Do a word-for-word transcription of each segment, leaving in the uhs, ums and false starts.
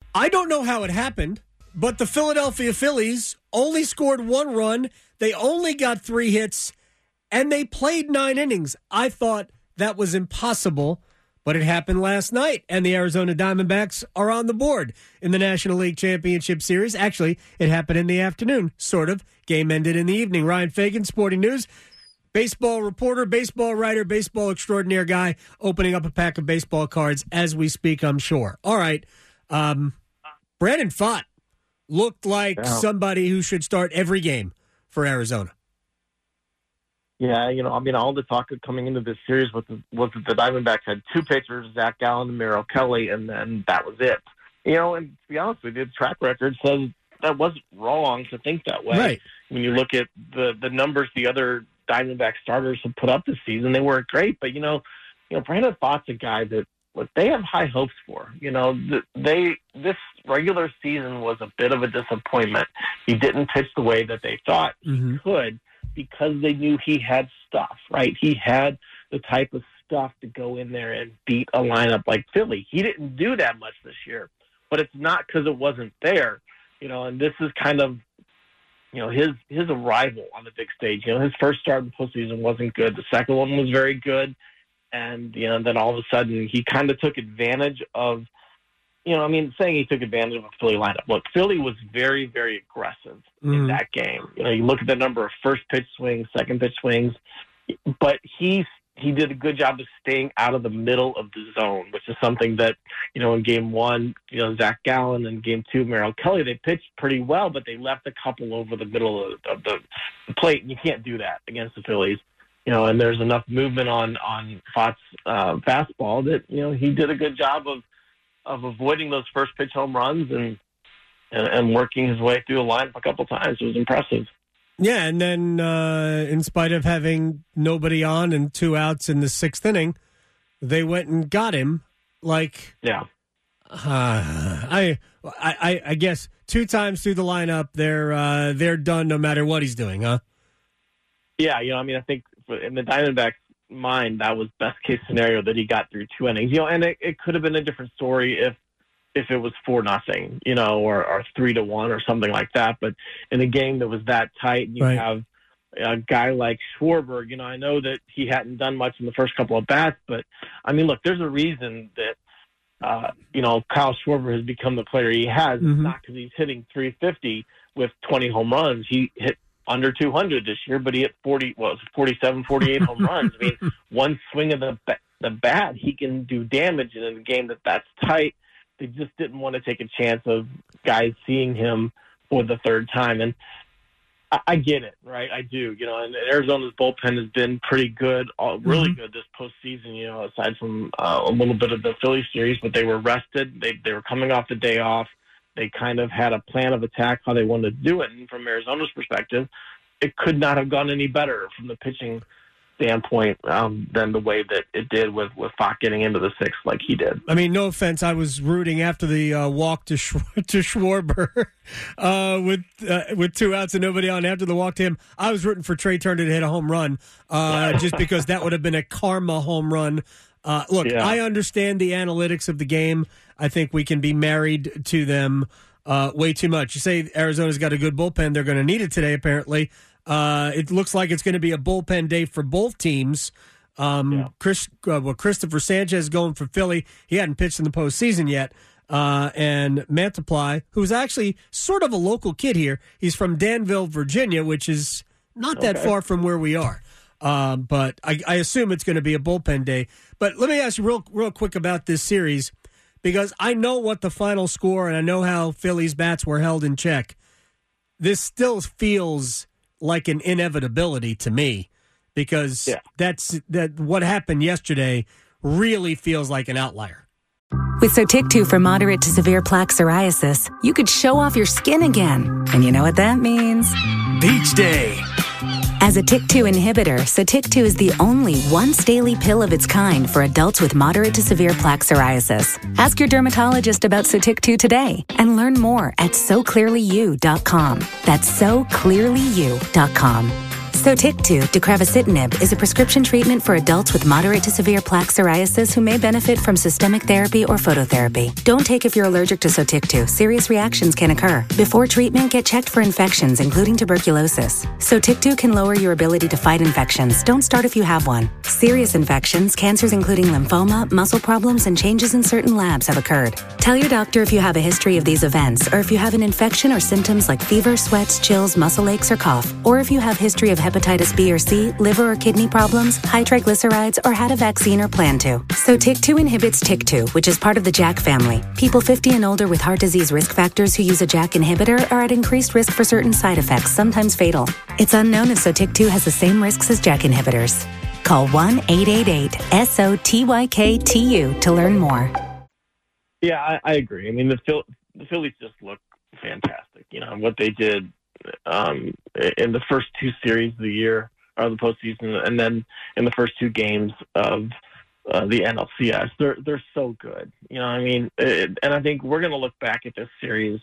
I don't know how it happened, but the Philadelphia Phillies only scored one run. They only got three hits, and they played nine innings. I thought that was impossible, but it happened last night, and the Arizona Diamondbacks are on the board in the National League Championship Series. Actually, it happened in the afternoon, sort of. Game ended in the evening. Ryan Fagan, Sporting News. Baseball reporter, baseball writer, baseball extraordinaire guy, opening up a pack of baseball cards as we speak, I'm sure. All right. Um, Brandon Pfaadt looked like yeah. somebody who should start every game for Arizona. Yeah, you know, I mean, all the talk coming into this series was, was that the Diamondbacks had two pitchers, Zach Gallen and Merrill Kelly, and then that was it. You know, and to be honest with you, the track record says that wasn't wrong to think that way. Right. When you look at the, the numbers the other Diamondback starters have put up this season, they weren't great. But, you know, you know, Brandon Pfaadt's a guy that what they have high hopes for. You know, they this regular season was a bit of a disappointment. He didn't pitch the way that they thought mm-hmm. he could because they knew he had stuff, right? He had the type of stuff to go in there and beat a lineup like Philly. He didn't do that much this year, but it's not because it wasn't there. You know, and this is kind of, you know, his his arrival on the big stage. You know, his first start in the postseason wasn't good. The second one was very good. And, you know, then all of a sudden he kind of took advantage of, you know, I mean, saying he took advantage of a Philly lineup. Look, Philly was very, very aggressive mm. in that game. You know, you look at the number of first pitch swings, second pitch swings, but he he did a good job of staying out of the middle of the zone, which is something that, you know, in game one, you know, Zach Gallen, and game two, Merrill Kelly, they pitched pretty well, but they left a couple over the middle of, of the plate, and you can't do that against the Phillies. You know, and there's enough movement on on Pfaadt's uh, fastball that, you know, he did a good job of of avoiding those first pitch home runs and, and and working his way through the lineup a couple times. It was impressive. Yeah, and then uh, in spite of having nobody on and two outs in the sixth inning, they went and got him. Like, yeah, uh, I, I I guess two times through the lineup, they're uh, they're done no matter what he's doing, huh? Yeah, you know, I mean, I think in the Diamondbacks' mind, that was best case scenario that he got through two innings. You know, and it, it could have been a different story if if it was four nothing, you know, or, or three to one or something like that. But in a game that was that tight, and you right. have a guy like Schwarber, you know, I know that he hadn't done much in the first couple of bats, but I mean, look, there's a reason that uh, you know, Kyle Schwarber has become the player he has. Mm-hmm. It's not because he's hitting three fifty with twenty home runs. He hit under two hundred this year, but he hit forty, well, forty-seven, forty-eight home runs. I mean, one swing of the the bat, he can do damage in a game that that's tight. They just didn't want to take a chance of guys seeing him for the third time. And I, I get it, right? I do. You know, and Arizona's bullpen has been pretty good, uh, really mm-hmm. good this postseason, you know, aside from uh, a little bit of the Philly series, but they were rested. They they were coming off the day off. They kind of had a plan of attack, how they wanted to do it. And from Arizona's perspective, it could not have gone any better from the pitching standpoint um, than the way that it did with, with Pfaadt getting into the sixth like he did. I mean, no offense, I was rooting after the uh, walk to Sch- to Schwarber uh, with uh, with two outs and nobody on after the walk to him. I was rooting for Trey Turner to hit a home run uh, just because that would have been a karma home run. Uh, look, yeah. I understand the analytics of the game. I think we can be married to them uh, way too much. You say Arizona's got a good bullpen. They're going to need it today, apparently. Uh, it looks like it's going to be a bullpen day for both teams. Um, yeah. Chris, uh, well, Christopher Sanchez going for Philly. He hadn't pitched in the postseason yet. Uh, and Mantiply, who's actually sort of a local kid here. He's from Danville, Virginia, which is not okay. that far from where we are. Um, but I, I assume it's going to be a bullpen day. But let me ask you real, real quick about this series, because I know what the final score and I know how Philly's bats were held in check. This still feels like an inevitability to me, because yeah. that's that what happened yesterday really feels like an outlier. With Sotyktu for moderate to severe plaque psoriasis, you could show off your skin again. And you know what that means? Beach day. As a T Y K two inhibitor, Sotyktu is the only once-daily pill of its kind for adults with moderate to severe plaque psoriasis. Ask your dermatologist about Sotyktu today and learn more at so clearly you dot com. That's so clearly you dot com. Sotyktu deucravacitinib is a prescription treatment for adults with moderate to severe plaque psoriasis who may benefit from systemic therapy or phototherapy. Don't take if you're allergic to Sotyktu. Serious reactions can occur. Before treatment, get checked for infections, including tuberculosis. Sotyktu can lower your ability to fight infections. Don't start if you have one. Serious infections, cancers including lymphoma, muscle problems, and changes in certain labs have occurred. Tell your doctor if you have a history of these events, or if you have an infection or symptoms like fever, sweats, chills, muscle aches, or cough, or if you have history of hepatitis B or C, liver or kidney problems, high triglycerides, or had a vaccine or plan to. So T Y K two inhibits T Y K two, which is part of the JAK family. People fifty and older with heart disease risk factors who use a JAK inhibitor are at increased risk for certain side effects, sometimes fatal. It's unknown if So T Y K two has the same risks as JAK inhibitors. Call one eight eight eight S O T Y K T U to learn more. Yeah, I, I agree. I mean, the, Phil, the Phillies just look fantastic. You know, what they did um, in the first two series of the year, or the postseason, and then in the first two games of uh, the N L C S. They're they're so good. You know, I mean, it, and I think we're going to look back at this series,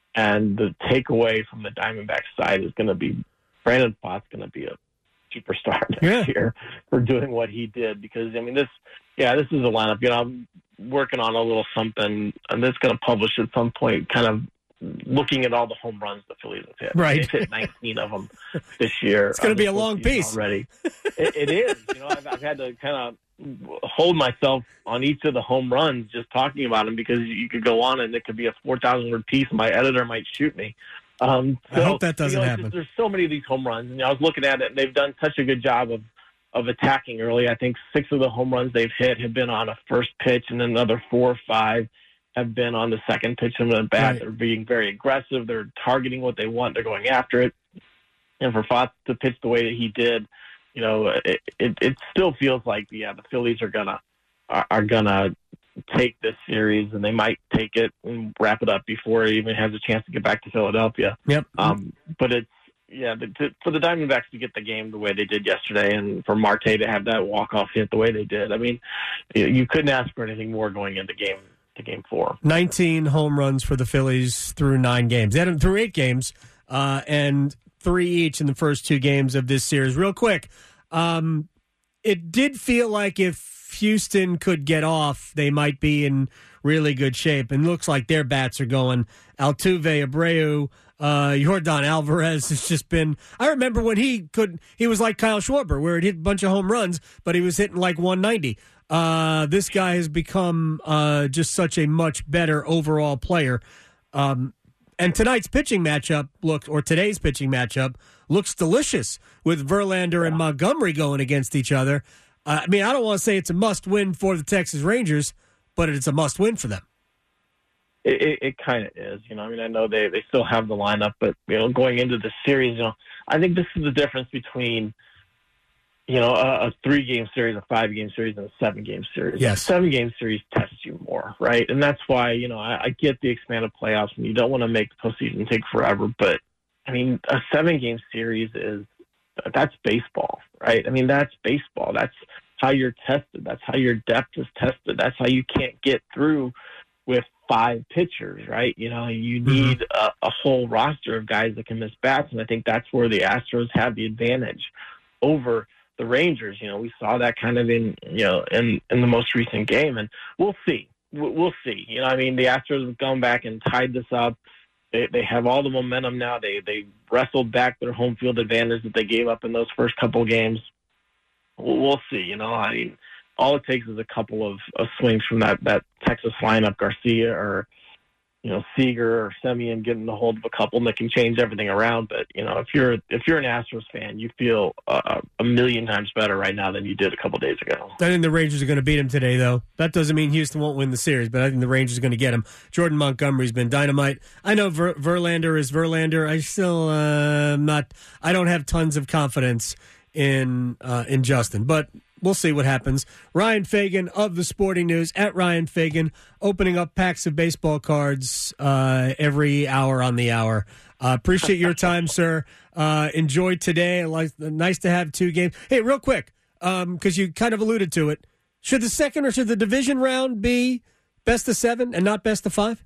and the takeaway from the Diamondbacks side is going to be Brandon Pfaadt's going to be a superstar next yeah. year for doing what he did. Because I mean, this, yeah, this is a lineup. You know, I'm working on a little something, and that's going to publish at some point, kind of looking at all the home runs the Phillies have hit. Right. They've hit nineteen of them this year. It's going to be a long piece. Already. it, it is. You know, I've, I've had to kind of hold myself on each of the home runs just talking about them, because you could go on and it could be a four thousand word piece. My editor might shoot me. Um, so, I hope that doesn't you know, happen. Just, there's so many of these home runs. And I was looking at it, and they've done such a good job of, of attacking early. I think six of the home runs they've hit have been on a first pitch, and then another four or five have been on the second pitch of the bat. Right. They're being very aggressive. They're targeting what they want. They're going after it. And for Pfaadt to pitch the way that he did, you know, it, it, it still feels like, yeah, the Phillies are gonna are, are gonna take this series, and they might take it and wrap it up before it even has a chance to get back to Philadelphia. Yep. Um, but it's yeah, the, to, for the Diamondbacks to get the game the way they did yesterday, and for Marte to have that walk off hit the way they did, I mean, you, you couldn't ask for anything more going into game to game four. nineteen home runs for the Phillies through nine games. They had them through eight games, uh, and three each in the first two games of this series. Real quick, um, it did feel like if Houston could get off, they might be in really good shape. And looks like their bats are going. Altuve, Abreu, uh, Yordan Alvarez has just been. I remember when he could. He was like Kyle Schwarber, where he hit a bunch of home runs, but he was hitting like one ninety. Uh, this guy has become uh, just such a much better overall player. Um, and tonight's pitching matchup looks, or today's pitching matchup looks delicious with Verlander and Montgomery going against each other. Uh, I mean, I don't want to say it's a must-win for the Texas Rangers, but it's a must-win for them. It, it, it kind of is. You know, I mean, I know they, they still have the lineup, but, you know, going into the series, you know, I think this is the difference between, you know, a, a three-game series, a five-game series, and a seven-game series. Yes. A seven-game series tests you more, right? And that's why, you know, I, I get the expanded playoffs, and you don't want to make the postseason take forever. But, I mean, a seven-game series is – that's baseball, right? I mean, that's baseball. That's how you're tested. That's how your depth is tested. That's how you can't get through with five pitchers, right? You know, you need a, a whole roster of guys that can miss bats, and I think that's where the Astros have the advantage over – the Rangers. You know, we saw that kind of in, you know, in, in the most recent game, and we'll see. We'll see. You know, I mean, the Astros have gone back and tied this up. They they have all the momentum now. They they wrestled back their home field advantage that they gave up in those first couple of games. We'll, we'll see. You know, I mean, all it takes is a couple of, of swings from that, that Texas lineup, Garcia or, you know, Seager or Semien getting a hold of a couple, and that can change everything around. But, you know, if you're if you're an Astros fan, you feel uh, a million times better right now than you did a couple days ago. I think the Rangers are going to beat him today, though. That doesn't mean Houston won't win the series, but I think the Rangers are going to get him. Jordan Montgomery's been dynamite. I know Ver- Verlander is Verlander. I still uh, not. I don't have tons of confidence in uh, in Justin, but we'll see what happens. Ryan Fagan of the Sporting News, at Ryan Fagan, opening up packs of baseball cards uh, every hour on the hour. Uh, appreciate your time, sir. Uh, enjoy today. Like, nice to have two games. Hey, real quick, because um, you kind of alluded to it, should the second or should the division round be best of seven and not best of five?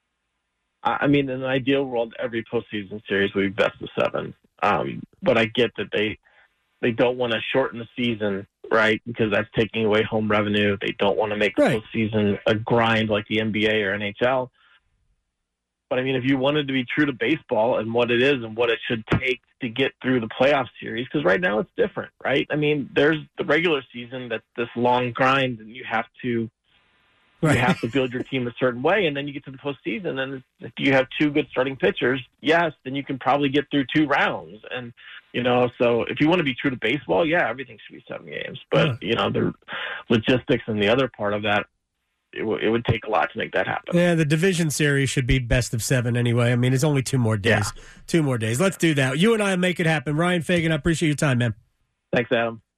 I mean, in an ideal world, every postseason series would be best of seven. Um, but I get that they they don't want to shorten the season, right? Because that's taking away home revenue. They don't want to make the Right. postseason a grind like the N B A or N H L. But I mean, if you wanted to be true to baseball and what it is and what it should take to get through the playoff series, because right now it's different, right? I mean, there's the regular season that's this long grind, and you have to Right. you have to build your team a certain way, and then you get to the postseason, and if you have two good starting pitchers, yes, then you can probably get through two rounds. And you know, so if you want to be true to baseball, yeah, everything should be seven games. But Yeah. you know, the logistics and the other part of that, it, w- it would take a lot to make that happen. Yeah, the division series should be best of seven anyway. I mean, it's only two more days. Yeah. Two more days. Let's do that. You and I make it happen. Ryan Fagan, I appreciate your time, man. Thanks, Adam.